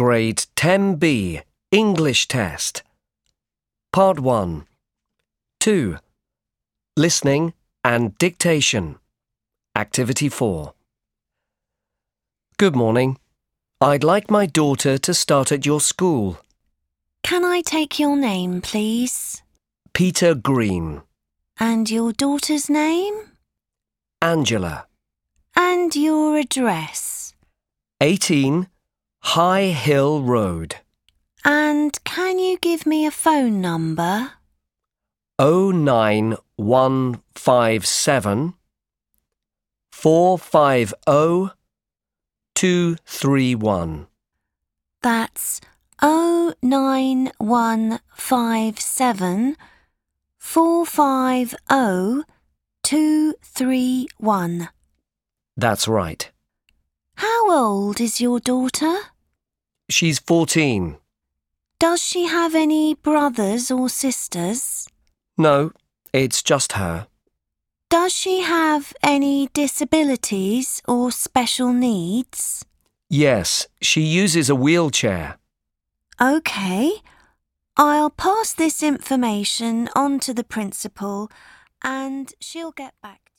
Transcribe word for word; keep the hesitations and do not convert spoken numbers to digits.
Grade ten B English Test. Part one. two. Listening and Dictation. Activity four. Good morning. I'd like my daughter to start at your school. Can I take your name, please? Peter Green. And your daughter's name? Angela. And your address? eighteen High Hill Road. And can you give me a phone number? oh nine one five seven, four five oh, two three one. That's oh nine one five seven, four five oh, two three one. That's right. How old is your daughter? She's fourteen. Does she have any brothers or sisters? No, it's just her. Does she have any disabilities or special needs? Yes, she uses a wheelchair. OK. I'll pass this information on to the principal and she'll get back.